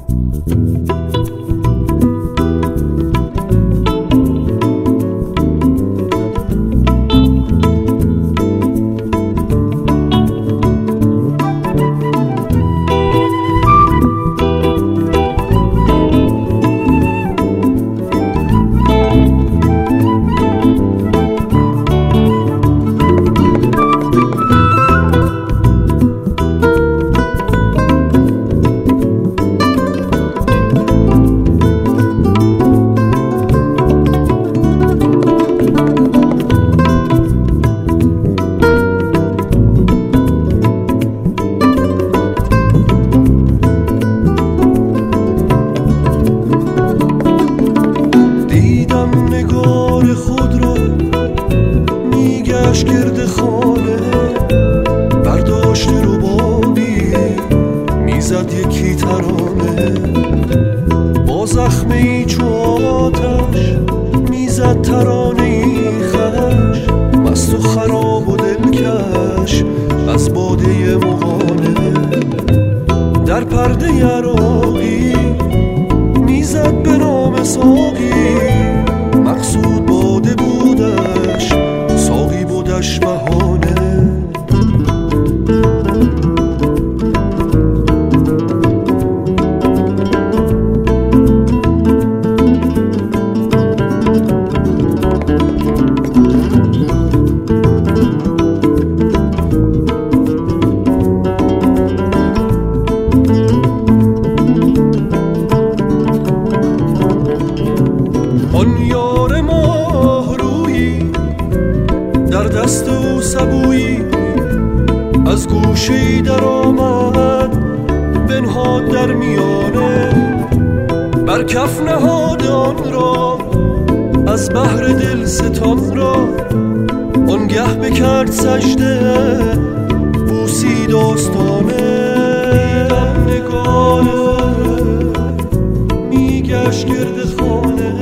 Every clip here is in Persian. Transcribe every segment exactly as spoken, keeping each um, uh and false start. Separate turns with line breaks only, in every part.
گرد خانه برداشت ربابی میزد یکی ترانه، با زخمه‌ای چو آتش میزد ترانه‌ای خوش، مست و خراب و دلکش از باده مغانه. در پرده عراقی میزد به نام ساقی، مقصود باده بودش ساقی بودش بهانه. آن یار ماه رویی در دست او سبویی، از گوشه‌ای در آمد بنهاد در میانه. بر کف نهاد آن را از بحر دل ستان را، آنگه بکرد سجده بوسید آستانه. دیدم نگار میگشت گرد خانه،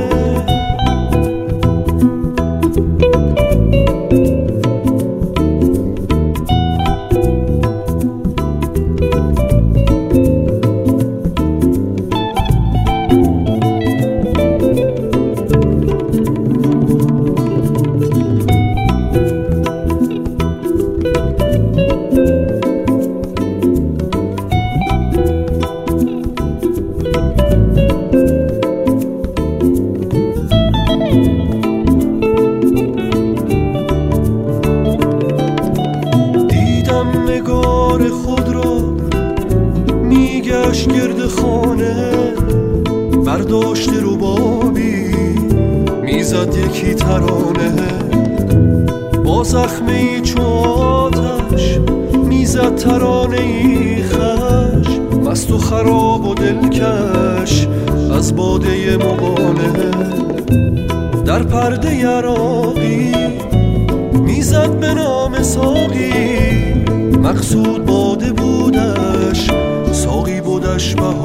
نگار خود را میگشت گرد خانه، برداشت ربابی میزد یکی ترانه، با زخمه‌ای چو آتش میزد ترانه‌ای خوش، مست و خراب و دلکش از باده مغانه. در پرده عراقی میزد به نام ساقی، مقصود باده بودش ساقی بودش بهانه.